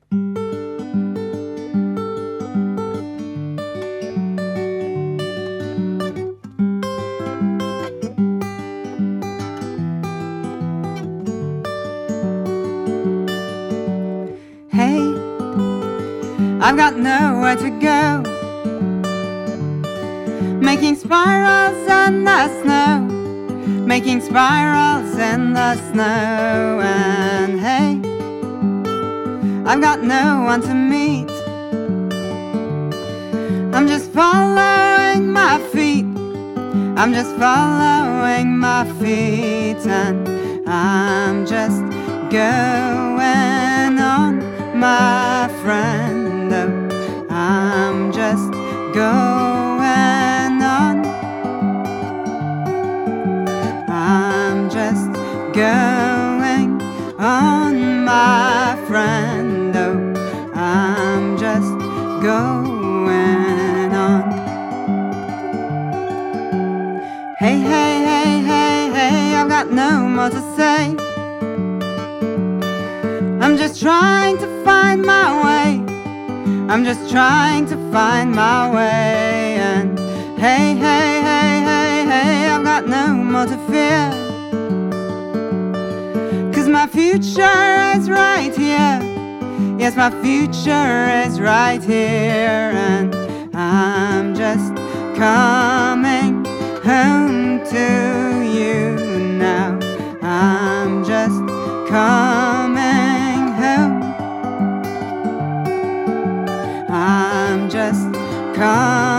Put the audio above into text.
Hey, I've got nowhere to go, making spirals in the snow, making spirals in the snow. And hey, I've got no one to meet, I'm just following my feet, I'm just following my feet. And I'm just going on, my friend. Oh, I'm just going on, I'm just going on, my friend. Oh, I'm just going on. Hey, hey, hey, hey, hey, I've got no more to say, I'm just trying to find my way, I'm just trying to find my way. And hey, hey, hey, hey, hey, I've got no more to fear, 'cause my future is right here. Yes, my future is right here. And I'm just coming home to you now, I'm just coming home, I'm just coming